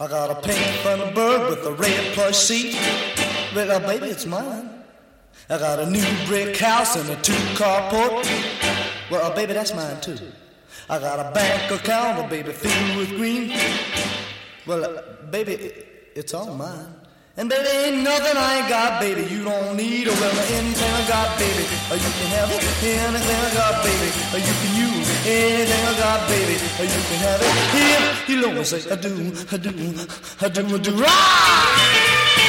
I got a pink Thunderbird with a red plush seat. Well, baby, it's mine. I got a new brick house and a 2-car port. Well, baby, that's mine too. I got a bank account, baby, filled with green. Well, baby, it's all mine. And baby, ain't nothing I ain't got, baby. You don't need well, anything I got, baby. You can have it, anything I got, baby. You can use anything I got, baby. You can have it if you know me say I do, I do, I do, I do. Rah!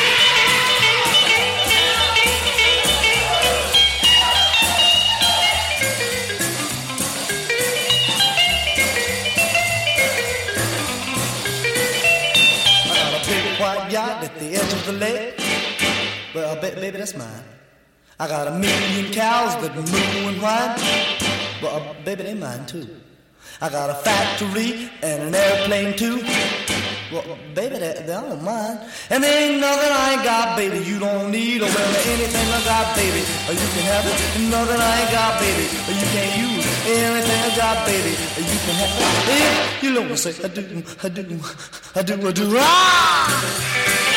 White yacht at the edge of the lake. Well, baby, that's mine. I got 1,000,000 cows that moo and whine. Well, baby, they mine too. I got a factory and an airplane too. Well, baby, they're all mine. And there ain't nothing I ain't got, baby. You don't need anything I got, baby. You can have it. Nothing I ain't got, baby. You can't use anything I got, baby. You can have it. If you know me say I do, I do, I do, I do. Ah!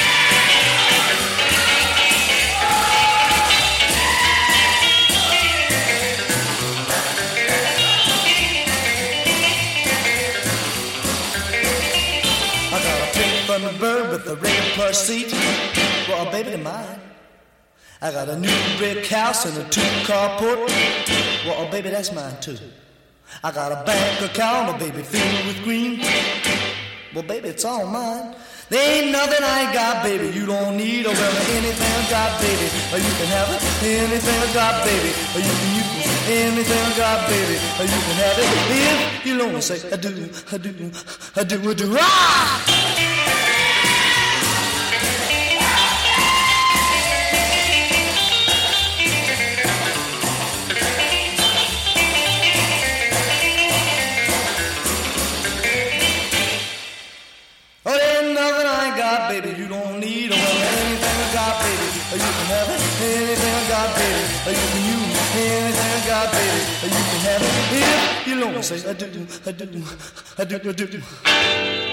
Thunderbird with a red plush seat. Well, baby, they're mine. I got a new brick house and a 2-car port. Well, baby, that's mine too. I got a bank account, baby, filled with green. Well, baby, it's all mine. There ain't nothing I ain't got, baby. You don't need anything I got, baby. You can have it, anything I got, baby. You can use anything I got, baby. You can have it if you know me say I do, I do, I do, I do. Ah! Baby, you don't need anything I got, baby. You can have it, anything I got, baby. You can use anything I got, baby. You can have it if you know me say I do, I do, I do, I do.